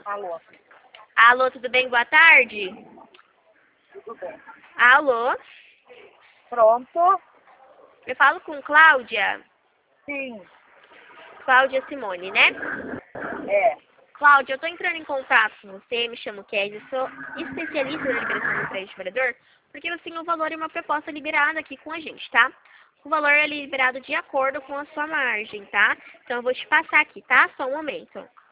Alô. Alô, tudo bem? Boa tarde. Tudo bem. Alô, Pronto? eu falo com Cláudia. Sim. Cláudia Simone, né? É. Cláudia, eu tô entrando em contato com você, me chamo Kézia, sou especialista na liberação do crédito morador, porque você tem um valor e uma proposta liberada aqui com a gente, tá? O valor é liberado de acordo com a sua margem, tá? Então eu vou te passar aqui, tá? Só um momento.